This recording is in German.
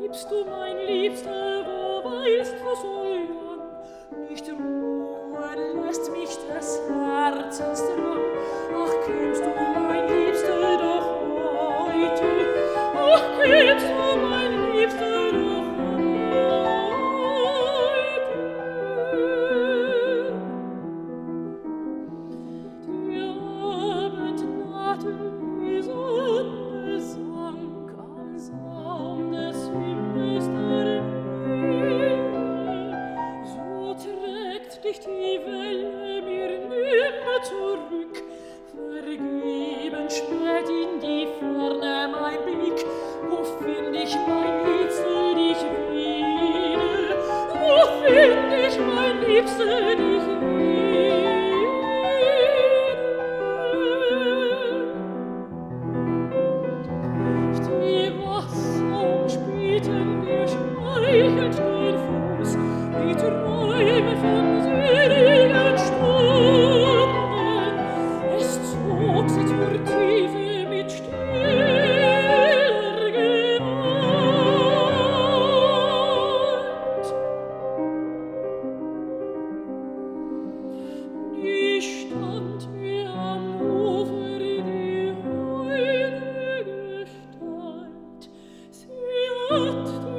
Liebst du, mein Liebster, wo weilst du so lang? Nicht ruhen lässt mich des Herzens Drang. Ach, kämst du, mein Liebster, doch heute? Ach, kämst du, mein Liebster, doch heute? Die Abend nahte, die Sonne sank am Saum des Himmels der Nähe. So trägt dich die Welle mir nimmer zurück. Vergebens späht in die Ferne mein Blick. Wo find ich, mein Liebster, dich wieder? Wo find ich, mein Liebster, dich wieder? Die Wasser umspielten mir schmeichelt den Fuß, die Träume von seligen Stunden. Es zog sie zur Tiefe mit stiller Gewalt. Die stand mir am Ufer, die holde Gestalt. Sie hat